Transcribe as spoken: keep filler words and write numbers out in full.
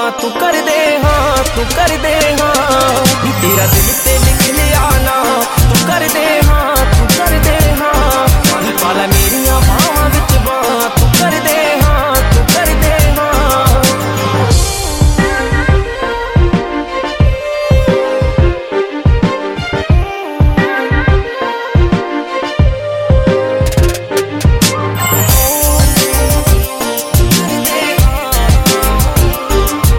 हाँ तू कर दे हाँ तू कर दे हाँ नी तेरा दिल ते